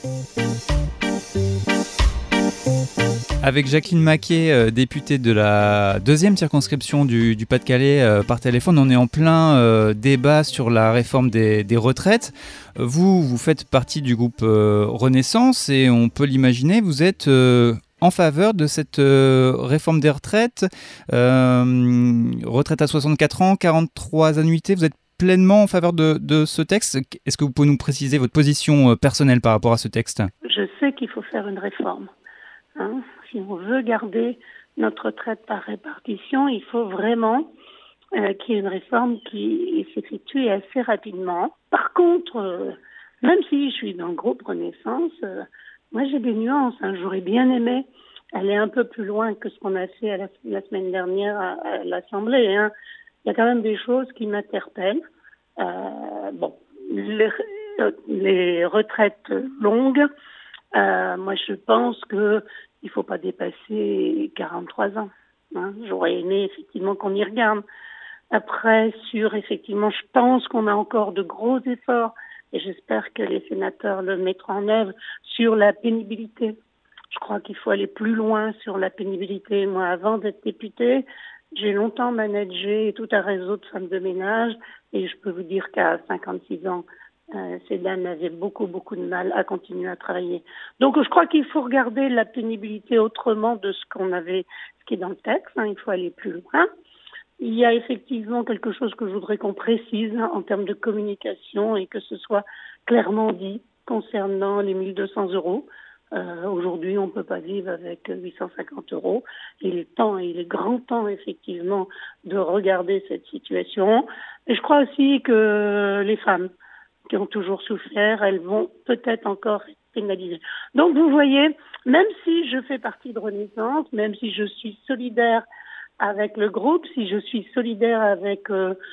Avec Jacqueline Maquet, députée de la 2e circonscription du Pas-de-Calais par téléphone, on est en plein débat sur la réforme des retraites. Vous faites partie du groupe Renaissance et on peut l'imaginer, vous êtes en faveur de cette réforme des retraites, retraite à 64 ans, 43 annuités, vous êtes pleinement en faveur de ce texte. Est-ce que vous pouvez nous préciser votre position personnelle par rapport à ce texte ? Je sais qu'il faut faire une réforme. Si on veut garder notre retraite par répartition, il faut vraiment qu'il y ait une réforme qui s'effectue assez rapidement. Par contre, même si je suis dans le groupe Renaissance, moi j'ai des nuances. J'aurais bien aimé aller un peu plus loin que ce qu'on a fait la semaine dernière à l'Assemblée. Il y a quand même des choses qui m'interpellent. Les retraites longues, moi je pense que il faut pas dépasser 43 ans. J'aurais aimé effectivement qu'on y regarde. Après, effectivement, je pense qu'on a encore de gros efforts et j'espère que les sénateurs le mettront en œuvre sur la pénibilité. Je crois qu'il faut aller plus loin sur la pénibilité. Moi, avant d'être députée, j'ai longtemps managé tout un réseau de femmes de ménage et je peux vous dire qu'à 56 ans, ces dames avaient beaucoup de mal à continuer à travailler. Donc je crois qu'il faut regarder la pénibilité autrement de ce qui est dans le texte. Il faut aller plus loin. Il y a effectivement quelque chose que je voudrais qu'on précise en termes de communication et que ce soit clairement dit concernant les 1 200 €. Aujourd'hui, on ne peut pas vivre avec 850 €. Il est grand temps effectivement de regarder cette situation. Et je crois aussi que les femmes qui ont toujours souffert, elles vont peut-être encore être pénalisées. Donc vous voyez, même si je fais partie de Renaissance, même si je suis solidaire avec le groupe, si je suis solidaire avec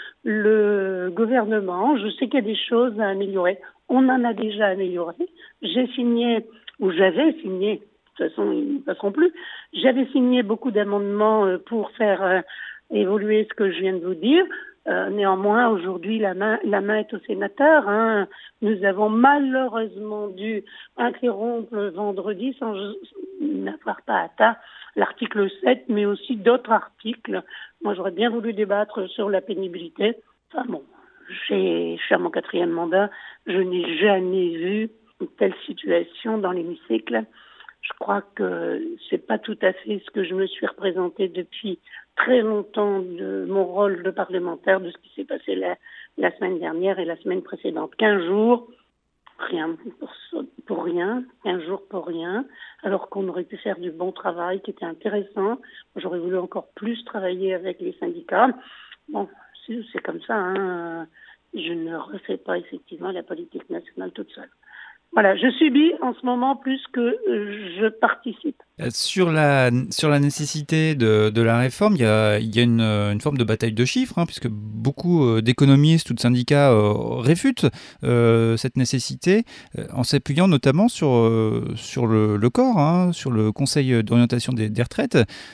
le gouvernement, je sais qu'il y a des choses à améliorer. On en a déjà amélioré. J'avais signé, de toute façon ils ne passeront plus, j'avais signé beaucoup d'amendements pour faire évoluer ce que je viens de vous dire. Néanmoins, aujourd'hui, la main est au sénateur. Nous avons malheureusement dû interrompre vendredi sans n'avoir pas atteint l'article 7, mais aussi d'autres articles. Moi, j'aurais bien voulu débattre sur la pénibilité. Je suis à mon 4e mandat. Je n'ai jamais vu une telle situation dans l'hémicycle. Je crois que c'est pas tout à fait ce que je me suis représentée depuis très longtemps de mon rôle de parlementaire, de ce qui s'est passé la semaine dernière et la semaine précédente. 15 jours, rien pour rien, 15 jours pour rien, alors qu'on aurait pu faire du bon travail qui était intéressant. J'aurais voulu encore plus travailler avec les syndicats. Bon, c'est comme ça. Je ne refais pas effectivement la politique nationale toute seule. Voilà, je subis en ce moment plus que je participe. Sur la nécessité de la réforme, il y a une forme de bataille de chiffres, puisque beaucoup d'économistes ou de syndicats réfutent cette nécessité en s'appuyant notamment sur le corps, sur le Conseil d'orientation des retraites,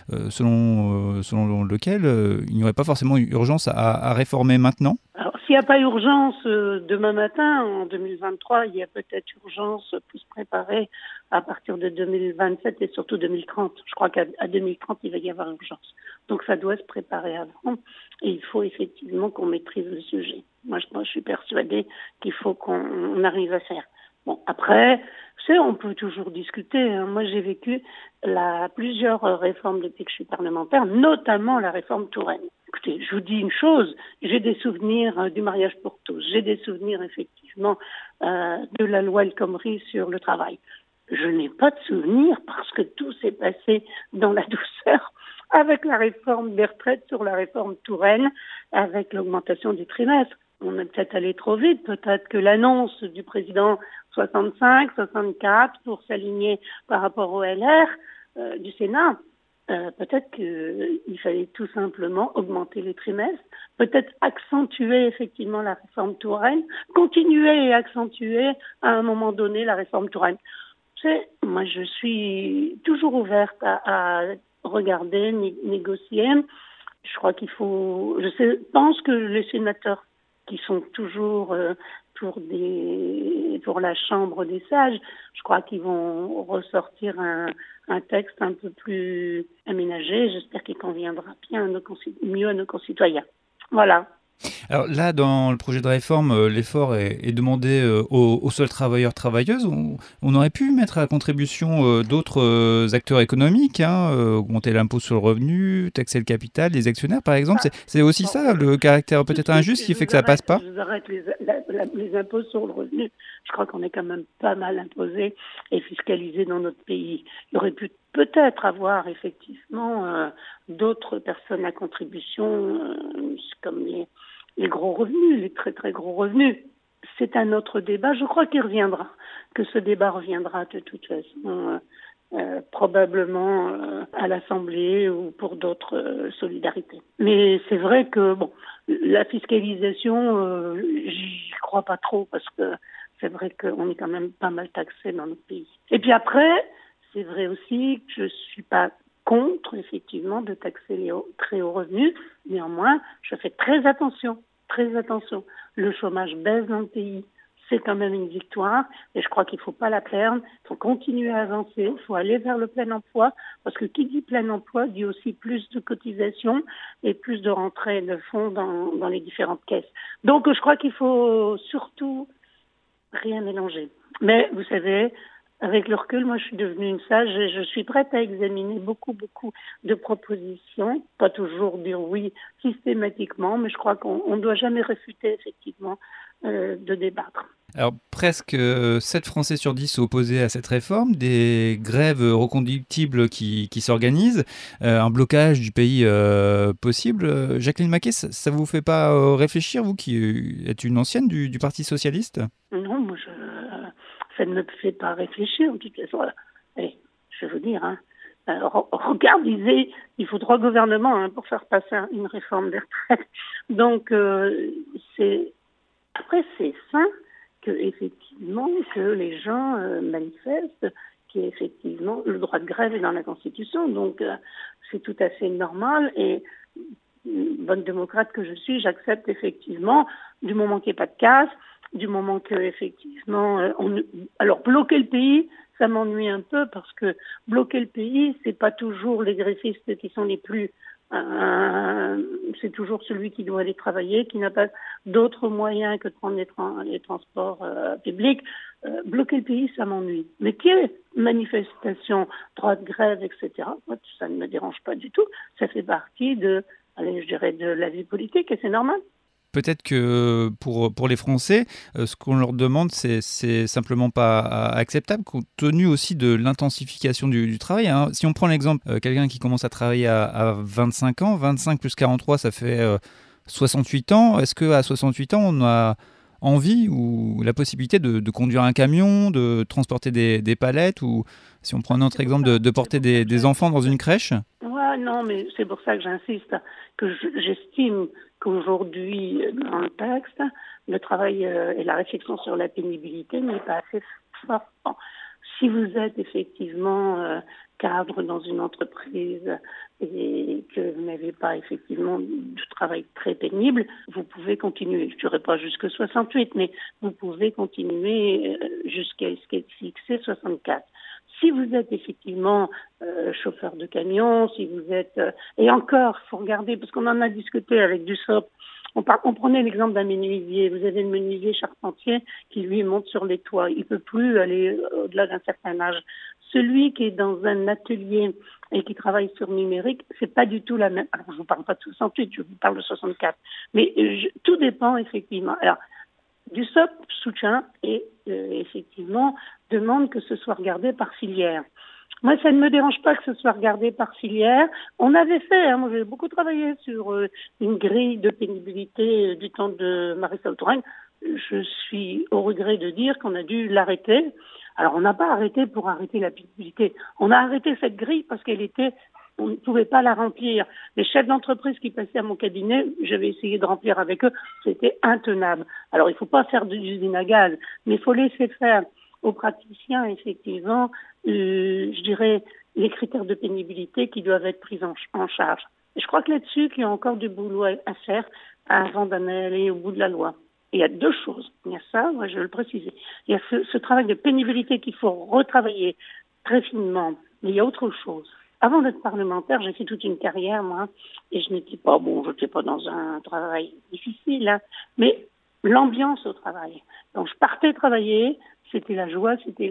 selon lequel il n'y aurait pas forcément urgence à réformer maintenant. Alors, s'il n'y a pas urgence demain matin, en 2023, il y a peut-être urgence pour se préparer à partir de 2027 et surtout 2030. Je crois qu'à 2030, il va y avoir urgence. Donc ça doit se préparer avant et il faut effectivement qu'on maîtrise le sujet. Moi, je suis persuadée qu'il faut qu'on arrive à faire. Bon, après, on peut toujours discuter. Moi, j'ai vécu plusieurs réformes depuis que je suis parlementaire, notamment la réforme Touraine. Écoutez, je vous dis une chose, j'ai des souvenirs du mariage pour tous, j'ai des souvenirs effectivement de la loi El Khomri sur le travail. Je n'ai pas de souvenirs parce que tout s'est passé dans la douceur avec la réforme des retraites sur la réforme Touraine, avec l'augmentation du trimestre. On est peut-être allé trop vite, peut-être que l'annonce du président 65, 64 pour s'aligner par rapport au LR du Sénat, peut-être qu'il fallait tout simplement augmenter les trimestres, peut-être accentuer effectivement la réforme Touraine, continuer et accentuer à un moment donné la réforme Touraine. Moi je suis toujours ouverte à regarder, négocier. Je crois pense que les sénateurs qui sont toujours pour la Chambre des sages. Je crois qu'ils vont ressortir un texte un peu plus aménagé. J'espère qu'il conviendra bien mieux à nos concitoyens. Voilà. Alors là, dans le projet de réforme, l'effort est demandé aux seuls travailleurs-travailleuses. On aurait pu mettre à contribution d'autres acteurs économiques, hein, augmenter l'impôt sur le revenu, taxer le capital, les actionnaires par exemple. C'est aussi ça, le caractère peut-être injuste qui fait que ça passe pas. Je vous arrête les impôts sur le revenu. Je crois qu'on est quand même pas mal imposé et fiscalisé dans notre pays. Il aurait pu peut-être avoir effectivement d'autres personnes à contribution, comme les gros revenus, les très très gros revenus. C'est un autre débat. Je crois qu'il reviendra, que ce débat reviendra de toute façon probablement à l'Assemblée ou pour d'autres solidarités. Mais c'est vrai que la fiscalisation, j'y crois pas trop parce que c'est vrai qu'on est quand même pas mal taxé dans notre pays. Et puis après, c'est vrai aussi que je suis pas contre, effectivement, de taxer les très hauts revenus. Néanmoins, je fais très attention. Le chômage baisse dans le pays. C'est quand même une victoire et je crois qu'il ne faut pas la perdre. Il faut continuer à avancer. Il faut aller vers le plein emploi parce que qui dit plein emploi dit aussi plus de cotisations et plus de rentrées de fonds dans les différentes caisses. Donc, je crois qu'il faut surtout rien mélanger. Mais vous savez, avec le recul, moi, je suis devenue une sage et je suis prête à examiner beaucoup de propositions. Pas toujours dire oui systématiquement, mais je crois qu'on ne doit jamais réfuter, effectivement, de débattre. Alors, presque 7 Français sur 10 sont opposés à cette réforme, des grèves reconductibles qui s'organisent, un blocage du pays possible. Jacqueline Maquet, ça vous fait pas réfléchir, vous qui êtes une ancienne du Parti socialiste ? Non, moi, ça ne me fait pas réfléchir. De toute façon, allez, je vais vous dire, regardez, il faut 3 gouvernements pour faire passer une réforme des retraites. Donc, après, c'est sain effectivement que les gens manifestent, qu'effectivement le droit de grève est dans la Constitution, donc c'est tout à fait normal et bonne démocrate que je suis, j'accepte effectivement du moment qu'il n'y ait pas de casse, du moment que effectivement alors bloquer le pays, ça m'ennuie un peu parce que bloquer le pays, c'est pas toujours les grévistes qui sont les plus c'est toujours celui qui doit aller travailler, qui n'a pas d'autres moyens que de prendre les transports publics. Bloquer le pays, ça m'ennuie. Mais qu'il y ait manifestation, droit de grève, etc., moi, ça ne me dérange pas du tout. Ça fait partie de la vie politique et c'est normal. Peut-être que pour les Français, ce qu'on leur demande, c'est simplement pas acceptable, compte tenu aussi de l'intensification du travail. Hein. Si on prend l'exemple, quelqu'un qui commence à travailler à 25 ans, 25 plus 43, ça fait 68 ans. Est-ce qu'à 68 ans, on a envie ou la possibilité de conduire un camion, de transporter des palettes, ou si on prend un autre exemple, de porter des enfants dans une crèche ? Ouais, non, mais c'est pour ça que j'insiste, que j'estime qu'aujourd'hui, dans le texte, le travail et la réflexion sur la pénibilité n'est pas assez fort. Bon, si vous êtes effectivement cadre dans une entreprise et que vous n'avez pas effectivement du travail très pénible, vous pouvez continuer. Je ne dirais pas jusqu'à 68, mais vous pouvez continuer jusqu'à ce qui est fixé 64. Si vous êtes effectivement chauffeur de camion, si vous êtes... et encore, il faut regarder, parce qu'on en a discuté avec Dussopt, on prenait l'exemple d'un menuisier. Vous avez le menuisier charpentier qui, lui, monte sur les toits. Il ne peut plus aller au-delà d'un certain âge. Celui qui est dans un atelier et qui travaille sur numérique, c'est pas du tout la même... Alors, je ne vous parle pas de 68, je vous parle de 64. Mais tout dépend, effectivement. Alors, Dussopt soutient et effectivement demande que ce soit regardé par filière. Moi, ça ne me dérange pas que ce soit regardé par filière. On avait fait, moi j'ai beaucoup travaillé sur une grille de pénibilité du temps de Marisol Touraine. Je suis au regret de dire qu'on a dû l'arrêter. Alors, on n'a pas arrêté pour arrêter la pénibilité. On a arrêté cette grille parce on ne pouvait pas la remplir. Les chefs d'entreprise qui passaient à mon cabinet, j'avais essayé de remplir avec eux, c'était intenable. Alors, il ne faut pas faire d'usine à gaz, mais il faut laisser faire aux praticiens, effectivement, je dirais, les critères de pénibilité qui doivent être pris en charge. Et je crois que là-dessus, il y a encore du boulot à faire avant d'en aller au bout de la loi. il y a deux choses. Il y a ça, moi je veux le préciser. Il y a ce travail de pénibilité qu'il faut retravailler très finement. Mais il y a autre chose. Avant d'être parlementaire, j'ai fait toute une carrière, moi, et je n'étais pas, je n'étais pas dans un travail difficile, hein, mais l'ambiance au travail. Quand je partais travailler, c'était la joie,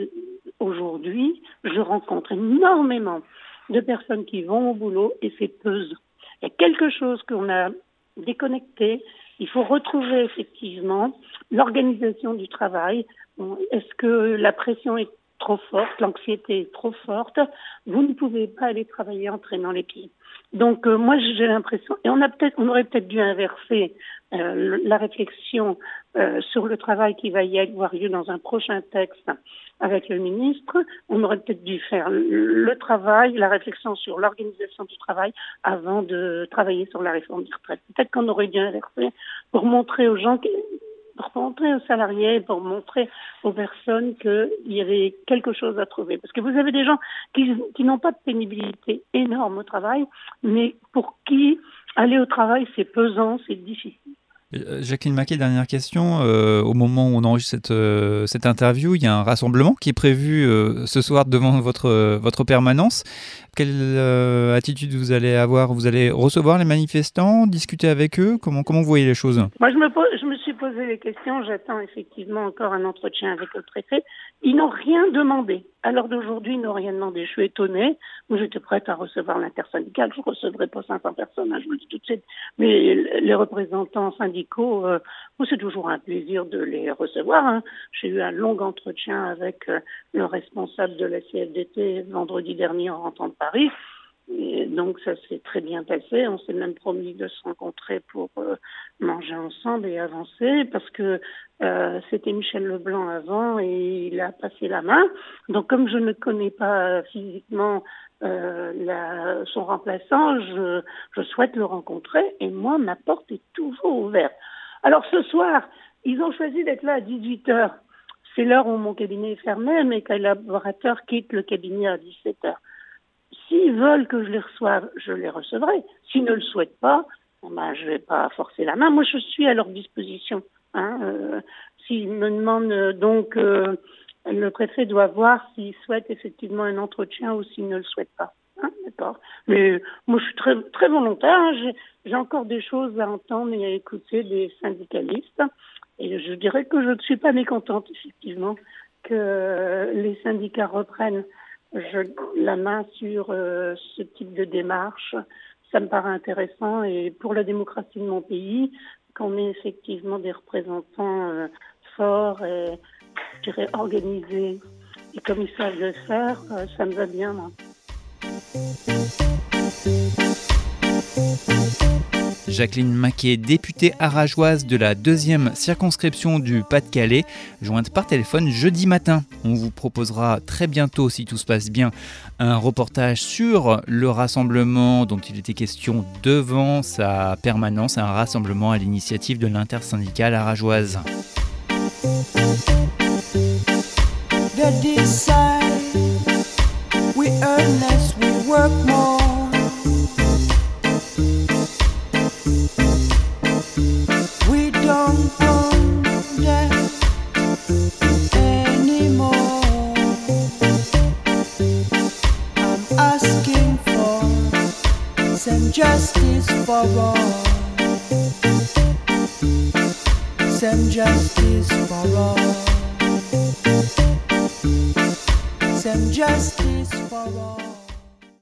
aujourd'hui, je rencontre énormément de personnes qui vont au boulot et c'est pesant. Il y a quelque chose qu'on a déconnecté. Il faut retrouver effectivement l'organisation du travail. Est-ce que la pression est trop forte, l'anxiété est trop forte? Vous ne pouvez pas aller travailler en traînant les pieds. Donc moi j'ai l'impression, et on aurait peut-être dû inverser la réflexion sur le travail qui va y avoir lieu dans un prochain texte avec le ministre. On aurait peut-être dû faire le travail, la réflexion sur l'organisation du travail avant de travailler sur la réforme des retraites. Peut-être qu'on aurait dû inverser pour montrer aux gens, pour montrer aux salariés, pour montrer aux personnes qu'il y avait quelque chose à trouver. Parce que vous avez des gens qui n'ont pas de pénibilité énorme au travail, mais pour qui aller au travail, c'est pesant, c'est difficile. Jacqueline Maquet, dernière question. Au moment où on enregistre cette interview, il y a un rassemblement qui est prévu ce soir devant votre permanence. Quelle attitude vous allez avoir? Vous allez recevoir les manifestants, discuter avec eux? Comment vous voyez les choses? Moi, je me suis posé les questions. J'attends effectivement encore un entretien avec le préfet. Ils n'ont rien demandé. À l'heure d'aujourd'hui, ils n'ont rien demandé. Je suis étonnée. Moi, j'étais prête à recevoir l'intersyndicale. Je ne recevrai pas 500 personnes, je vous le dis tout de suite. Mais les représentants syndicaux, moi, c'est toujours un plaisir de les recevoir. Hein. J'ai eu un long entretien avec le responsable de la CFDT vendredi dernier en rentrant de Paris. Et donc ça s'est très bien passé. On s'est même promis de se rencontrer pour manger ensemble et avancer parce que c'était Michel Leblanc avant et il a passé la main. Donc comme je ne connais pas physiquement son remplaçant, je souhaite le rencontrer et moi ma porte est toujours ouverte. Alors ce soir, ils ont choisi d'être là à 18h. C'est l'heure où mon cabinet est fermé, mes collaborateurs quittent le cabinet à 17h. S'ils veulent que je les reçoive, je les recevrai. S'ils ne le souhaitent pas, je ne vais pas forcer la main. Moi, je suis à leur disposition. S'ils me demandent donc, le préfet doit voir s'il souhaite effectivement un entretien ou s'il ne le souhaite pas. D'accord. Mais moi, je suis très, très volontaire. J'ai encore des choses à entendre et à écouter des syndicalistes. Et je dirais que je ne suis pas mécontente, effectivement, que les syndicats reprennent la main sur ce type de démarche. Ça me paraît intéressant et pour la démocratie de mon pays, qu'on ait effectivement des représentants forts et, je dirais, organisés et comme ils savent le faire, ça me va bien, moi. Jacqueline Maquet, députée arageoise de la 2e circonscription du Pas-de-Calais, jointe par téléphone jeudi matin. On vous proposera très bientôt, si tout se passe bien, un reportage sur le rassemblement dont il était question devant sa permanence, un rassemblement à l'initiative de l'intersyndicale arageoise. We earn less, we work more. We don't own that anymore. I'm asking for some justice for all. Some justice for all. Some justice for all.